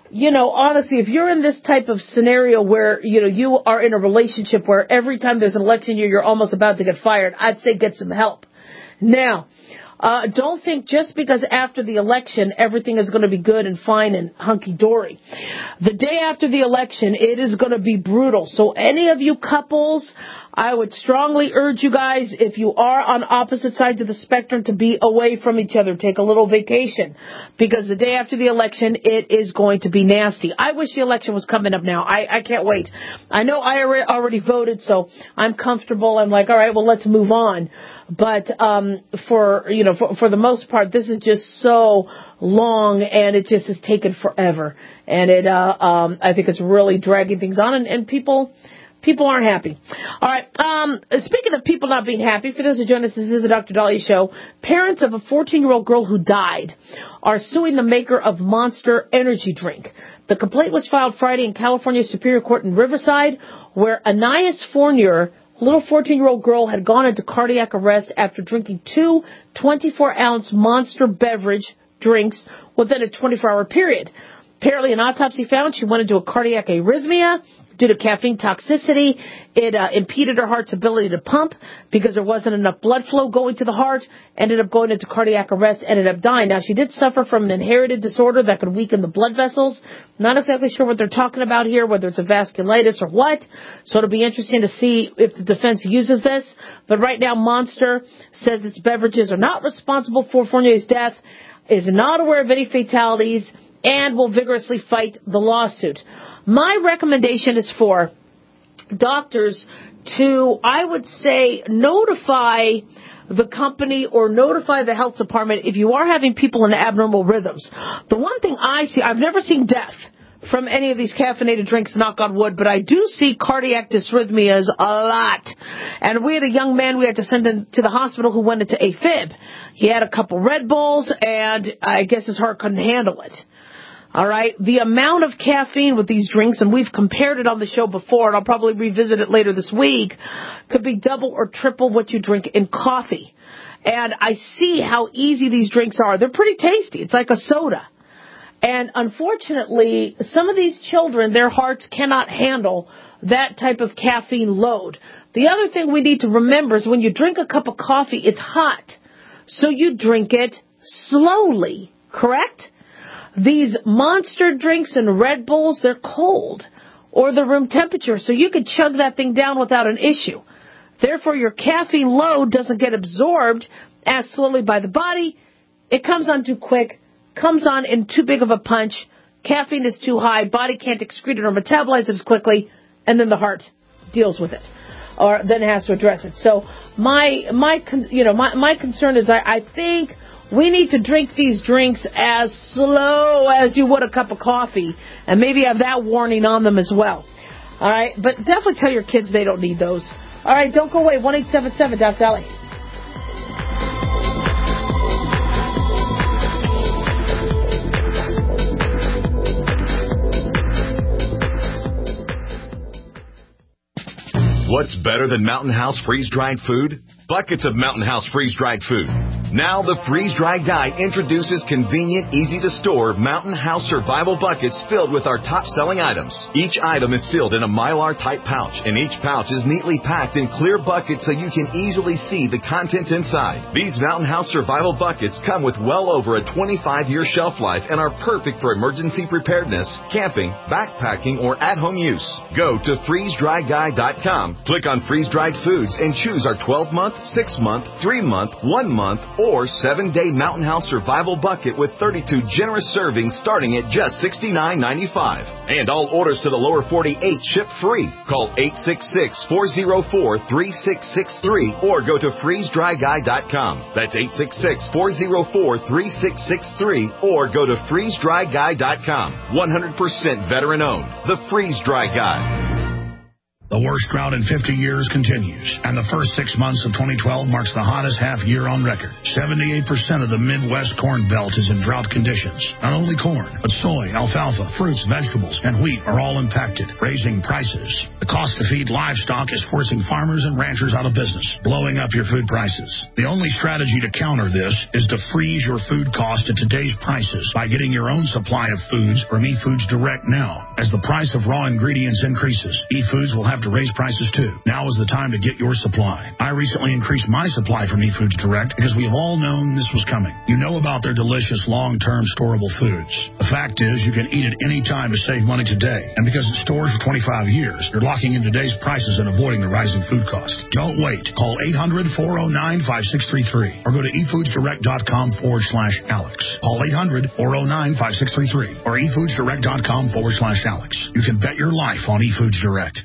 you know, honestly, if you're in this type of scenario where, you know, you are in a relationship where every time there's an election year, you're almost about to get fired, I'd say get some help. Now, uh, don't think just because after the election everything is going to be good and fine and hunky-dory. The day after the election, it is going to be brutal. So any of you couples, I would strongly urge you guys, if you are on opposite sides of the spectrum, to be away from each other. Take a little vacation. Because the day after the election, it is going to be nasty. I wish the election was coming up now. I, I can't wait. I know I already voted, so I'm comfortable. I'm like, all right, well, let's move on. But um, for, you know, for, for the most part, this is just so long, and it just has taken forever. And it, uh, um, I think it's really dragging things on, and, and people... People aren't happy. All right. Um, speaking of people not being happy, for those who join us, this is the Doctor Dahlia Show. Parents of a fourteen-year-old girl who died are suing the maker of Monster Energy Drink. The complaint was filed Friday in California Superior Court in Riverside, where Anais Fournier, a little fourteen-year-old girl, had gone into cardiac arrest after drinking two twenty-four-ounce Monster beverage drinks within a twenty-four hour period. Apparently, an autopsy found she went into a cardiac arrhythmia due to caffeine toxicity. It uh, impeded her heart's ability to pump because there wasn't enough blood flow going to the heart, ended up going into cardiac arrest, ended up dying. Now, she did suffer from an inherited disorder that could weaken the blood vessels. Not exactly sure what they're talking about here, whether it's a vasculitis or what. So it'll be interesting to see if the defense uses this. But right now, Monster says its beverages are not responsible for Fournier's death, is not aware of any fatalities, and will vigorously fight the lawsuit. My recommendation is for doctors to, I would say, notify the company or notify the health department if you are having people in abnormal rhythms. The one thing I see, I've never seen death from any of these caffeinated drinks, knock on wood, but I do see cardiac dysrhythmias a lot. And we had a young man we had to send him to the hospital who went into AFib. He had a couple Red Bulls, and I guess his heart couldn't handle it. All right, the amount of caffeine with these drinks, and we've compared it on the show before, and I'll probably revisit it later this week, could be double or triple what you drink in coffee. And I see how easy these drinks are. They're pretty tasty. It's like a soda. And unfortunately, some of these children, their hearts cannot handle that type of caffeine load. The other thing we need to remember is when you drink a cup of coffee, it's hot. So you drink it slowly, correct? These Monster drinks and Red Bulls, they're cold or they're room temperature, so you can chug that thing down without an issue. Therefore, your caffeine load doesn't get absorbed as slowly by the body. It comes on too quick, comes on in too big of a punch. Caffeine is too high, body can't excrete it or metabolize it as quickly, and then the heart deals with it, or then has to address it. So my my you know my my concern is I, I think we need to drink these drinks as slow as you would a cup of coffee, and maybe have that warning on them as well. All right, but definitely tell your kids they don't need those. All right, don't go away. one eight seven seven Doc Dali. What's better than Mountain House freeze-dried food? Buckets of Mountain House freeze-dried food. Now the freeze-dry guy introduces convenient, easy-to-store Mountain House survival buckets filled with our top-selling items. Each item is sealed in a Mylar-type pouch, and each pouch is neatly packed in clear buckets so you can easily see the contents inside. These Mountain House survival buckets come with well over a twenty-five year shelf life and are perfect for emergency preparedness, camping, backpacking, or at-home use. Go to freeze dry guy dot com, click on freeze-dried foods, and choose our twelve month, six month, three month, one month, or seven day Mountain House Survival Bucket with thirty-two generous servings starting at just sixty-nine ninety-five. And all orders to the lower forty-eight ship free. Call eight six six, four oh four, three six six three or go to freeze dry guy dot com. That's eight six six, four oh four, three six six three or go to freeze dry guy dot com. one hundred percent veteran owned. The Freeze Dry Guy. The worst drought in fifty years continues, and the first six months of twenty twelve marks the hottest half year on record. seventy-eight percent of the Midwest Corn Belt is in drought conditions. Not only corn, but soy, alfalfa, fruits, vegetables, and wheat are all impacted, raising prices. The cost to feed livestock is forcing farmers and ranchers out of business, blowing up your food prices. The only strategy to counter this is to freeze your food cost at today's prices by getting your own supply of foods from eFoods Direct now. As the price of raw ingredients increases, eFoods will have to raise prices too. Now is the time to get your supply. I recently increased my supply from eFoods Direct because we have all known this was coming. You know about their delicious long-term storable foods. The fact is you can eat it any time to save money today. And because it stores for twenty-five years, you're locking in today's prices and avoiding the rising food cost. Don't wait. Call eight hundred, four oh nine, five six three three or go to efoodsdirect.com forward slash Alex. Call eight hundred, four oh nine, five six three three or efoodsdirect.com forward slash Alex. You can bet your life on eFoods Direct.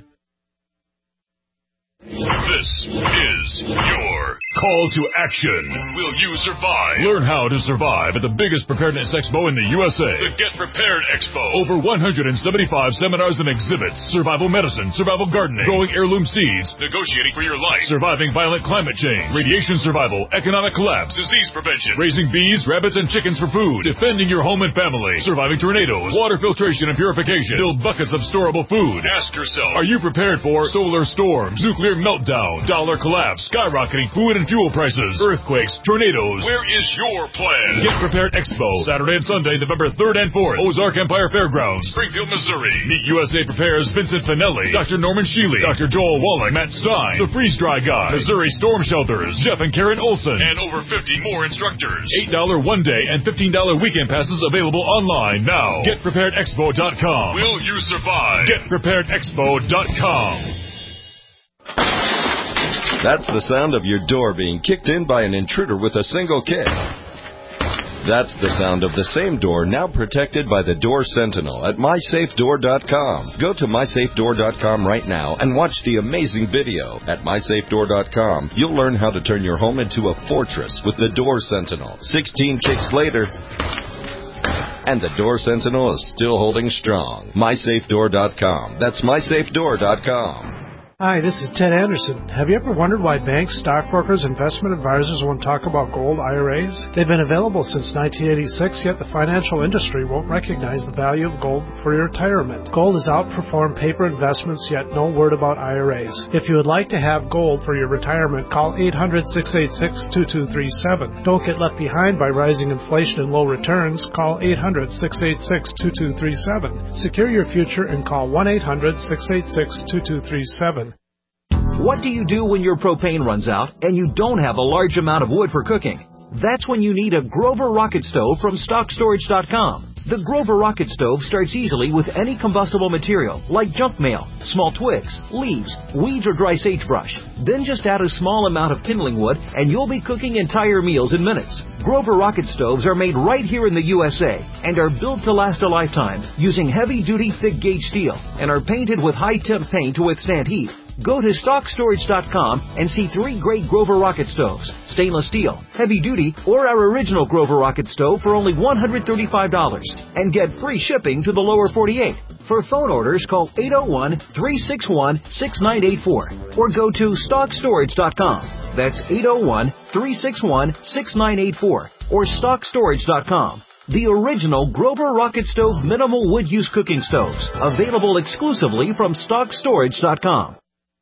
This is your call to action. Will you survive? Learn how to survive at the biggest preparedness expo in the U S A. The Get Prepared Expo. Over one hundred seventy-five seminars and exhibits. Survival medicine, survival gardening, growing heirloom seeds, negotiating for your life, surviving violent climate change, radiation survival, economic collapse, disease prevention, raising bees, rabbits, and chickens for food, defending your home and family, surviving tornadoes, water filtration and purification, build buckets of storable food. Ask yourself, are you prepared for solar storms, nuclear meltdown, dollar collapse, skyrocketing food and fuel prices, earthquakes, tornadoes? Where is your plan? Get Prepared Expo, Saturday and Sunday, November third and fourth, Ozark Empire Fairgrounds, Springfield, Missouri. Meet U S A Prepares Vincent Finelli, Doctor Norman Shealy, Doctor Joel Wallach, Matt Stein, The Freeze Dry Guy, Missouri Storm Shelters, Jeff and Karen Olson, and over fifty more instructors. eight dollars one day and fifteen dollars weekend passes available online now. Get Prepared Expo dot com. Will you survive? Get Prepared Expo dot com. That's the sound of your door being kicked in by an intruder with a single kick. That's the sound of the same door now protected by the Door Sentinel at my safe door dot com. Go to my safe door dot com right now and watch the amazing video. At my safe door dot com, you'll learn how to turn your home into a fortress with the Door Sentinel. sixteen kicks later, and the Door Sentinel is still holding strong. my safe door dot com. That's my safe door dot com. Hi, this is Ted Anderson. Have you ever wondered why banks, stockbrokers, investment advisors won't talk about gold I R As? They've been available since nineteen eighty-six, yet the financial industry won't recognize the value of gold for your retirement. Gold has outperformed paper investments, yet no word about I R As. If you would like to have gold for your retirement, call eight hundred, six eight six, two two three seven. Don't get left behind by rising inflation and low returns. Call eight hundred, six eight six, two two three seven. Secure your future and call one eight hundred, six eight six, two two three seven. What do you do when your propane runs out and you don't have a large amount of wood for cooking? That's when you need a Grover Rocket Stove from stock storage dot com. The Grover Rocket Stove starts easily with any combustible material, like junk mail, small twigs, leaves, weeds, or dry sagebrush. Then just add a small amount of kindling wood, and you'll be cooking entire meals in minutes. Grover Rocket Stoves are made right here in the U S A and are built to last a lifetime using heavy-duty, thick-gauge steel and are painted with high-temp paint to withstand heat. Go to stock storage dot com and see three great Grover Rocket Stoves, stainless steel, heavy duty, or our original Grover Rocket Stove for only one hundred thirty-five dollars and get free shipping to the lower forty-eight. For phone orders, call eight oh one, three six one, six nine eight four or go to stock storage dot com. That's eight oh one, three six one, six nine eight four or stock storage dot com. The original Grover Rocket Stove minimal wood use cooking stoves, available exclusively from stock storage dot com.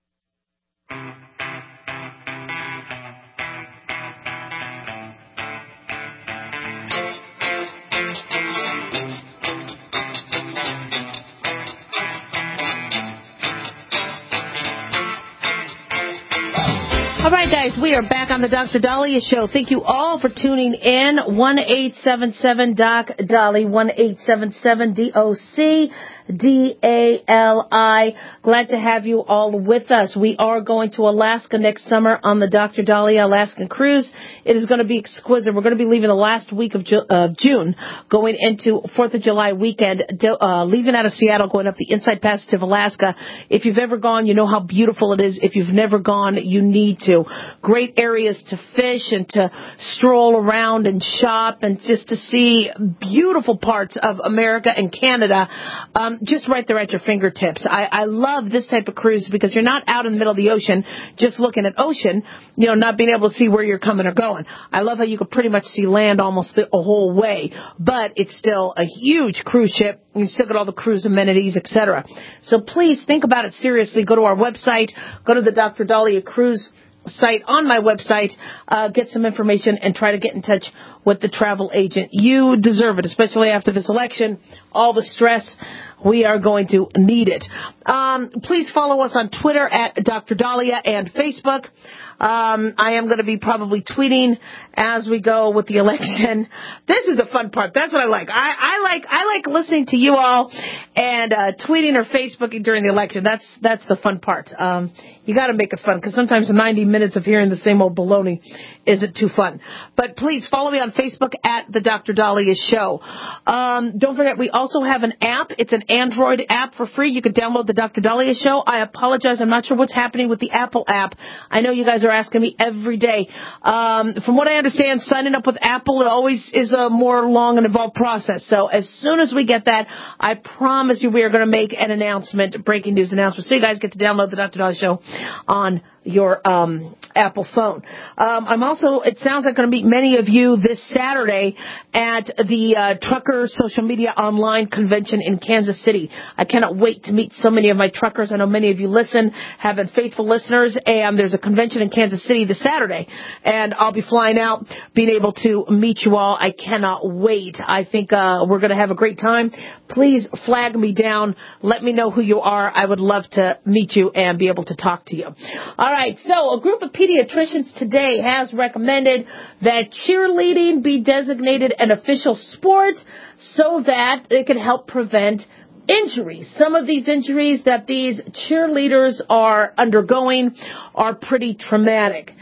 All right, guys, we are back on the Doctor Daliah Show. Thank you all for tuning in. one eight seven seven D O C D A L I, one eight seven seven D O C D A L I. Glad to have you all with us. We are going to Alaska next summer on the Doctor Daliah Alaskan Cruise. It is going to be exquisite. We're going to be leaving the last week of Ju- uh, June, going into fourth of July weekend, uh, leaving out of Seattle, going up the Inside Passage of Alaska. If you've ever gone, you know how beautiful it is. If you've never gone, you need to. Great areas to fish and to stroll around and shop and just to see beautiful parts of America and Canada. Um, um, just right there at your fingertips. I, I love this type of cruise because you're not out in the middle of the ocean just looking at ocean, you know, not being able to see where you're coming or going. I love how you can pretty much see land almost the whole way, but it's still a huge cruise ship. You still get all the cruise amenities, et cetera. So please think about it seriously. Go to our website. Go to the Doctor Daliah Cruise site on my website. Uh, get some information and try to get in touch with the travel agent. You deserve it, especially after this election. All the stress. We are going to need it. Um, please follow us on Twitter at Doctor Daliah and Facebook. Um, I am going to be probably tweeting as we go with the election. This is the fun part. That's what I like. I, I like I like listening to you all and uh, tweeting or Facebooking during the election. That's that's the fun part. Um, you got to make it fun because sometimes ninety minutes of hearing the same old baloney isn't too fun. But please follow me on Facebook at the Doctor Daliah Show. Um, don't forget, we also have an app. It's an Android app for free. You can download the Doctor Daliah Show. I apologize. I'm not sure what's happening with the Apple app. I know you guys are asking me every day. Um, from what I understand, signing up with Apple, it always is a more long and involved process. So as soon as we get that, I promise you we are going to make an announcement, breaking news announcement, so you guys get to download the Doctor Daliah Show on your um, Apple phone. Um, I'm also, it sounds like going to meet many of you this Saturday at the uh, Trucker Social Media Online Convention in Kansas City. I cannot wait to meet so many of my truckers. I know many of you listen, have been faithful listeners, and there's a convention in Kansas City this Saturday, and I'll be flying out, being able to meet you all. I cannot wait. I think uh, we're going to have a great time. Please flag me down. Let me know who you are. I would love to meet you and be able to talk to you. All right, so a group of pediatricians today has recommended that cheerleading be designated an official sport so that it can help prevent injuries. Some of these injuries that these cheerleaders are undergoing are pretty traumatic.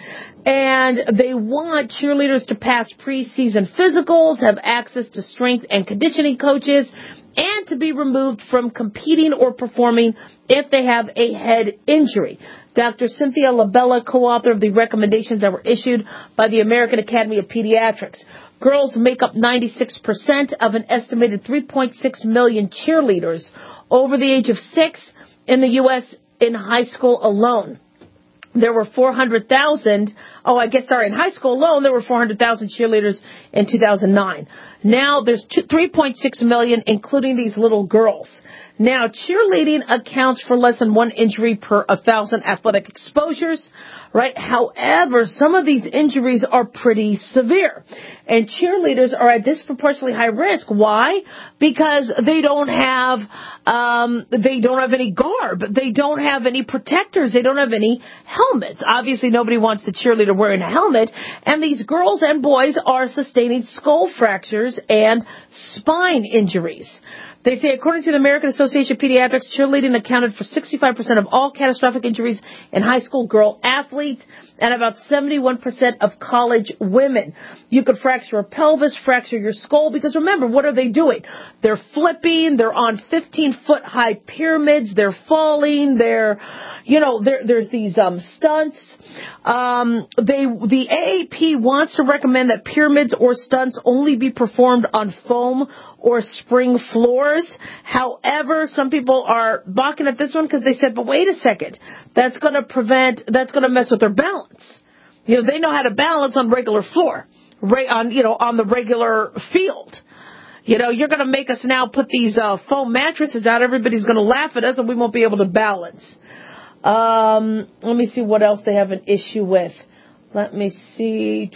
And they want cheerleaders to pass preseason physicals, have access to strength and conditioning coaches, and to be removed from competing or performing if they have a head injury. Doctor Cynthia LaBella, co-author of the recommendations that were issued by the American Academy of Pediatrics. Girls make up ninety-six percent of an estimated three point six million cheerleaders over the age of six in the U S in high school alone. There were four hundred thousand, oh, I guess, sorry, in high school alone, there were four hundred thousand cheerleaders in two thousand nine. Now there's three point six million, including these little girls. Now, cheerleading accounts for less than one injury per one thousand athletic exposures, right? However, some of these injuries are pretty severe, and cheerleaders are at disproportionately high risk. Why? Because they don't have, um, they don't have any garb. They don't have any protectors. They don't have any helmets. Obviously, nobody wants the cheerleader wearing a helmet, and these girls and boys are sustaining skull fractures and spine injuries. They say, according to the American Association of Pediatrics, cheerleading accounted for sixty-five percent of all catastrophic injuries in high school girl athletes and about seventy-one percent of college women. You could fracture a pelvis, fracture your skull, because remember, what are they doing? They're flipping, they're on fifteen-foot high pyramids, they're falling, they're, you know, there, there's these um, stunts. Um, they, the A A P wants to recommend that pyramids or stunts only be performed on foam or spring floors. However, some people are balking at this one because they said, but wait a second, that's going to prevent, that's going to mess with their balance. You know, they know how to balance on regular floor, right, on, you know, on the regular field. You know, you're going to make us now put these uh, foam mattresses out. Everybody's going to laugh at us and we won't be able to balance. Um, let me see what else they have an issue with. Let me see.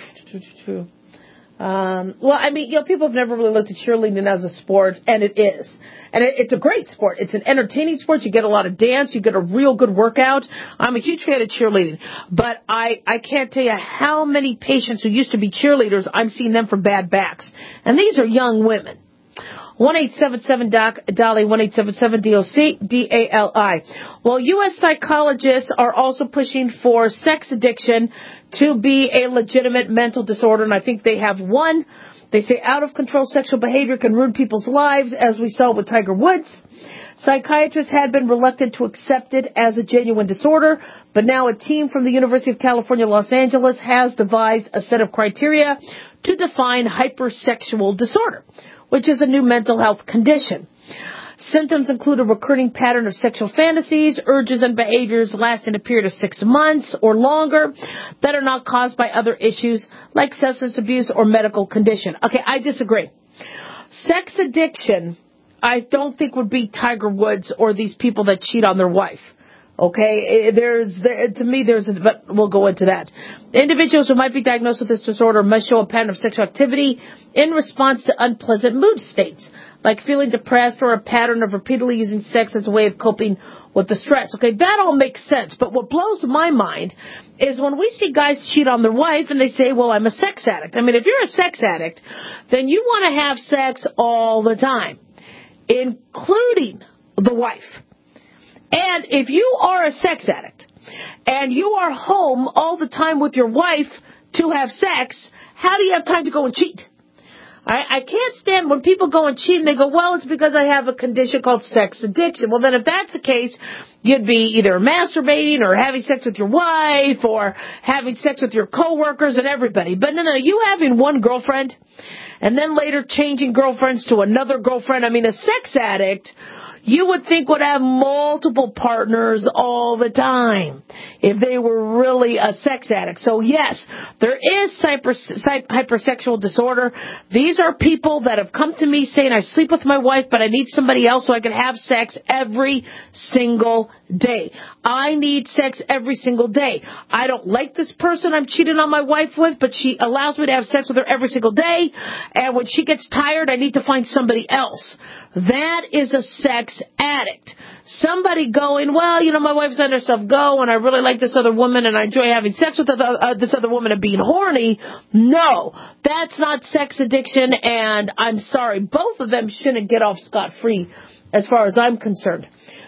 Um, well, I mean, you know, people have never really looked at cheerleading as a sport, and it is. And it, it's a great sport. It's an entertaining sport. You get a lot of dance. You get a real good workout. I'm a huge fan of cheerleading. But I, I can't tell you how many patients who used to be cheerleaders, I'm seeing them for bad backs. And these are young women. one eight seven seven D O C, Dali, one eight seven seven D O C, D A L I. Well, U S psychologists are also pushing for sex addiction to be a legitimate mental disorder, and I think they have one. They say out-of-control sexual behavior can ruin people's lives, as we saw with Tiger Woods. Psychiatrists had been reluctant to accept it as a genuine disorder, but now a team from the University of California, Los Angeles has devised a set of criteria to define hypersexual disorder, which is a new mental health condition. Symptoms include a recurring pattern of sexual fantasies, urges, and behaviors lasting a period of six months or longer that are not caused by other issues like substance abuse or medical condition. Okay, I disagree. Sex addiction, I don't think would be Tiger Woods or these people that cheat on their wife. Okay, there's, there, to me, there's, a, but we'll go into that. Individuals who might be diagnosed with this disorder must show a pattern of sexual activity in response to unpleasant mood states, like feeling depressed or a pattern of repeatedly using sex as a way of coping with the stress. Okay, that all makes sense, but what blows my mind is when we see guys cheat on their wife and they say, well, I'm a sex addict. I mean, if you're a sex addict, then you want to have sex all the time, including the wife. And if you are a sex addict and you are home all the time with your wife to have sex, how do you have time to go and cheat? I, I can't stand when people go and cheat and they go, well, it's because I have a condition called sex addiction. Well, then if that's the case, you'd be either masturbating or having sex with your wife or having sex with your coworkers and everybody. But no, no, you having one girlfriend and then later changing girlfriends to another girlfriend. I mean, a sex addict, you would think would have multiple partners all the time if they were really a sex addict. So yes, there is hyper, hypersexual disorder. These are people that have come to me saying, I sleep with my wife, but I need somebody else so I can have sex every single day. I need sex every single day. I don't like this person I'm cheating on my wife with, but she allows me to have sex with her every single day. And when she gets tired, I need to find somebody else. That is a sex addict. Somebody going, well, you know, my wife's letting herself go and I really like this other woman and I enjoy having sex with uh, this other woman and being horny. No, that's not sex addiction, and I'm sorry, both of them shouldn't get off scot-free as far as I'm concerned.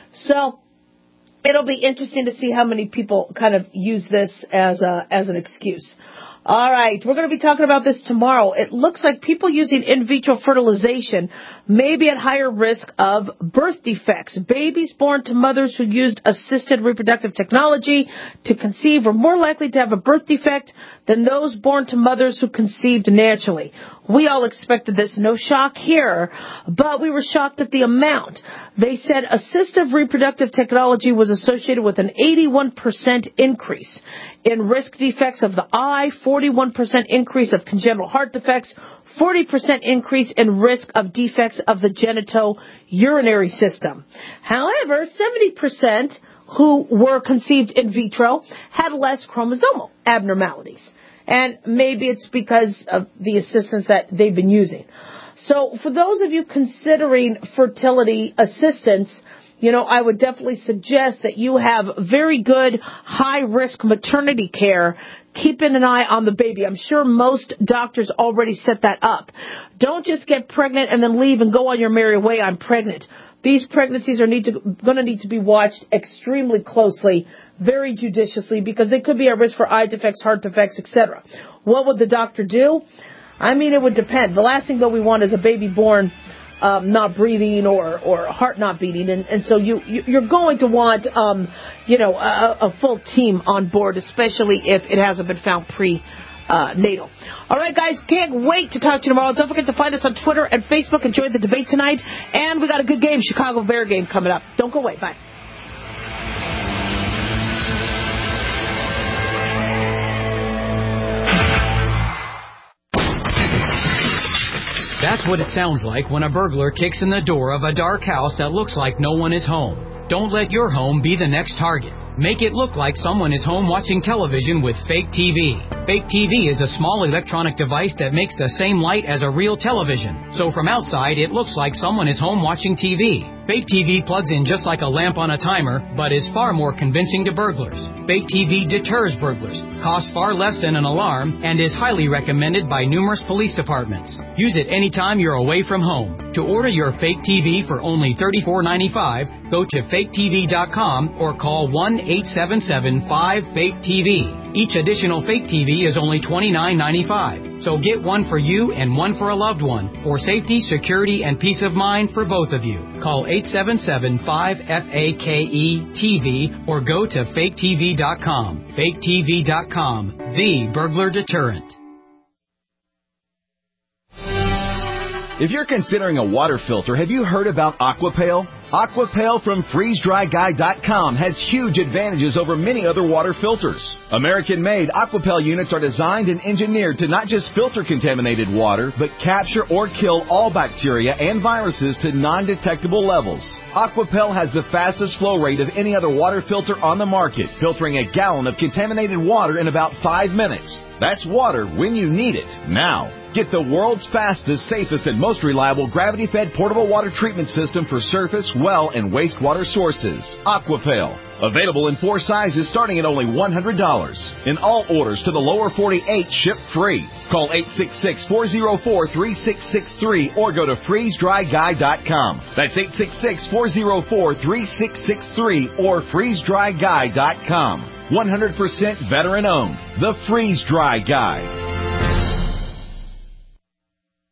So it'll be interesting to see how many people kind of use this as a, as an excuse. All right, we're going to be talking about this tomorrow. It looks like people using in vitro fertilization may be at higher risk of birth defects. Babies born to mothers who used assisted reproductive technology to conceive were more likely to have a birth defect than those born to mothers who conceived naturally. We all expected this, no shock here, but we were shocked at the amount. They said assistive reproductive technology was associated with an eighty-one percent increase in risk defects of the eye, forty-one percent increase of congenital heart defects, forty percent increase in risk of defects of the genitourinary system. However, seventy percent who were conceived in vitro had less chromosomal abnormalities. And maybe it's because of the assistance that they've been using. So for those of you considering fertility assistance, you know, I would definitely suggest that you have very good high-risk maternity care, keeping an eye on the baby. I'm sure most doctors already set that up. Don't just get pregnant and then leave and go on your merry way, I'm pregnant. These pregnancies are need to, going to need to be watched extremely closely, very judiciously, because they could be at risk for eye defects, heart defects, et cetera. What would the doctor do? I mean, it would depend. The last thing that we want is a baby born um, not breathing or, or heart not beating, and, and so you, you're going to want, um, you know, a, a full team on board, especially if it hasn't been found pre. Uh, natal. All right, guys, can't wait to talk to you tomorrow. Don't forget to find us on Twitter and Facebook. Enjoy the debate tonight. And we got a good game, Chicago Bear game coming up. Don't go away. Bye. That's what it sounds like when a burglar kicks in the door of a dark house that looks like no one is home. Don't let your home be the next target. Make it look like someone is home watching television with Fake T V. Fake T V is a small electronic device that makes the same light as a real television. So from outside, it looks like someone is home watching T V. Fake T V plugs in just like a lamp on a timer, but is far more convincing to burglars. Fake T V deters burglars, costs far less than an alarm, and is highly recommended by numerous police departments. Use it anytime you're away from home. To order your Fake T V for only thirty-four ninety-five, go to fake T V dot com or call one eight seven seven five fake T V. Each additional Fake T V is only twenty-nine ninety-five. So get one for you and one for a loved one, for safety, security, and peace of mind for both of you. Call eight seven seven five F A K E T V or go to fake T V dot com. fake T V dot com, the burglar deterrent. If you're considering a water filter, have you heard about Aquapail? Aquapail from freeze dry guy dot com has huge advantages over many other water filters. American-made Aquapail units are designed and engineered to not just filter contaminated water, but capture or kill all bacteria and viruses to non-detectable levels. Aquapail has the fastest flow rate of any other water filter on the market, filtering a gallon of contaminated water in about five minutes. That's water when you need it, now. Get the world's fastest, safest, and most reliable gravity-fed portable water treatment system for surface, well, and wastewater sources. Aquapail. Available in four sizes starting at only one hundred dollars. In all orders to the lower forty-eight, ship free. Call eight six six, four zero four, three six six three or go to freeze dry guy dot com. That's eight six six, four zero four, three six six three or freeze dry guy dot com. one hundred percent veteran-owned. The Freeze Dry Guy.